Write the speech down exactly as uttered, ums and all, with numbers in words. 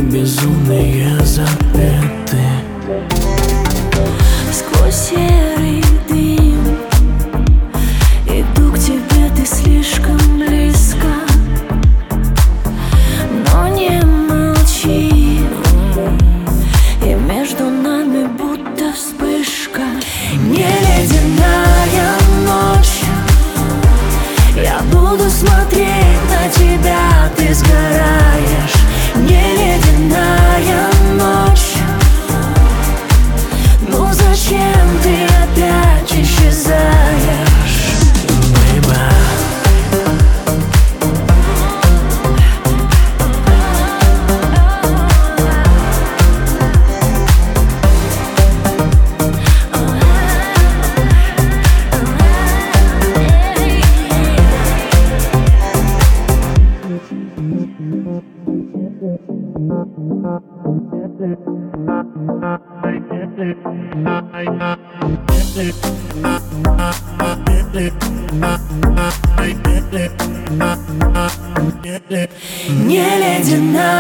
безумные запреты. Сквозь серый дым иду к тебе, ты слишком близко, но не молчи, и между нами будто вспышка. Не ледяная ночь, я буду смотреть на тебя, ты сгораешь. Не ледяная ночь, ну зачем ты опять исчезаешь, Baby. не ледяная.